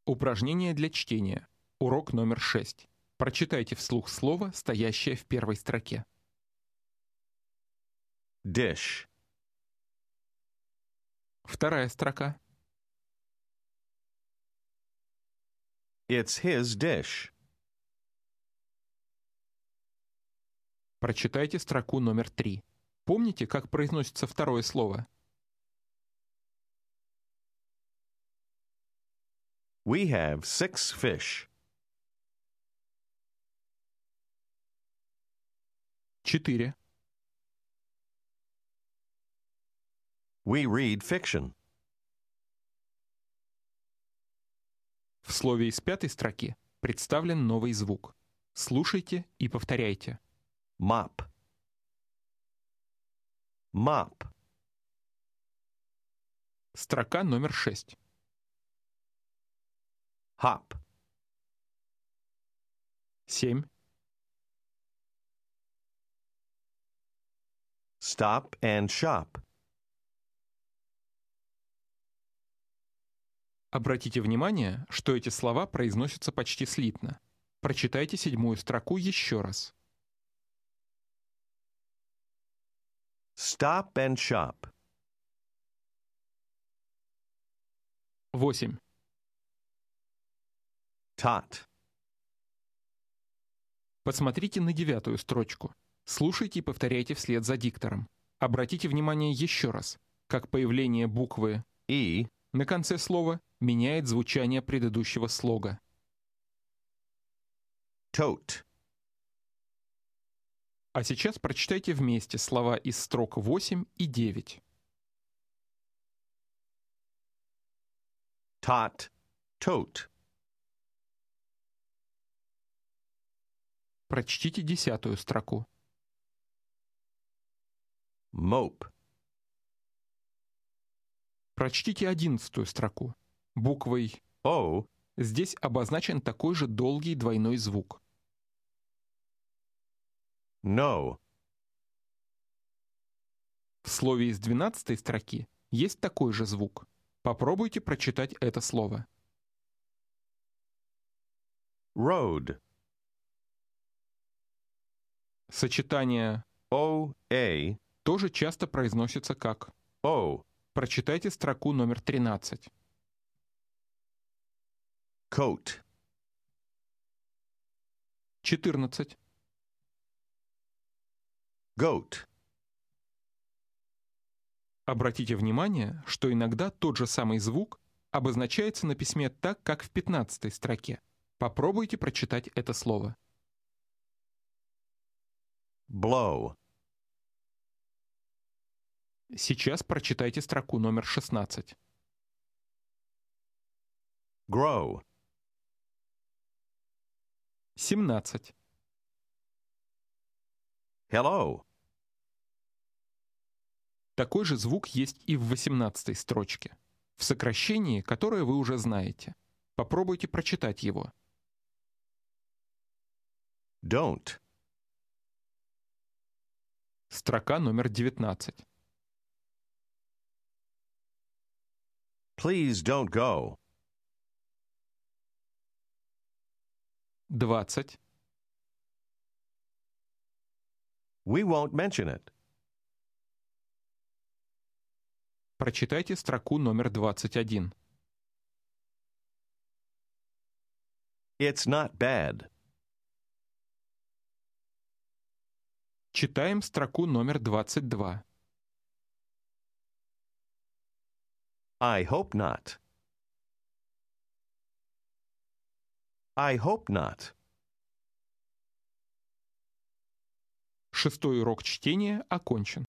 Упражнение для чтения. Урок номер 6. Прочитайте вслух слово, стоящее в первой строке. Dish. Вторая строка. It's his dish. Прочитайте строку номер 3. Помните, как произносится второе слово? We have 6 fish. 4. We read fiction. В слове из пятой строки представлен новый звук. Слушайте и повторяйте. Mop. Mop. Строка номер 6. Hop. 7. Stop and shop. Обратите внимание, что эти слова произносятся почти слитно. Прочитайте 7-ю строку еще раз. Stop and shop. 8. Tot. Посмотрите на 9-ю строчку. Слушайте и повторяйте вслед за диктором. Обратите внимание еще раз, как появление буквы E. на конце слова меняет звучание предыдущего слога. Tote. А сейчас прочитайте вместе слова из строк 8 и 9. Tot. Tote. Прочтите 10-ю строку. Mope. Прочтите 11-ю строку. Буквой O. здесь обозначен такой же долгий двойной звук. No. В слове из 12-й строки есть такой же звук. Попробуйте прочитать это слово. Road. Сочетание O-A. тоже часто произносится как O. Прочитайте строку номер 13. Coat. 14. Goat. Обратите внимание, что иногда тот же самый звук обозначается на письме так, как в 15-й строке. Попробуйте прочитать это слово. Blow. Сейчас прочитайте строку номер 16. Grow. 17. Hello. Такой же звук есть и в 18-й строчке, в сокращении, которое вы уже знаете. Попробуйте прочитать его. Don't. Строка номер 19. Please don't go. 20. We won't mention it. Прочитайте строку номер 21. It's not bad. Читаем строку номер 22. I hope not. I hope not. 6-й урок чтения окончен.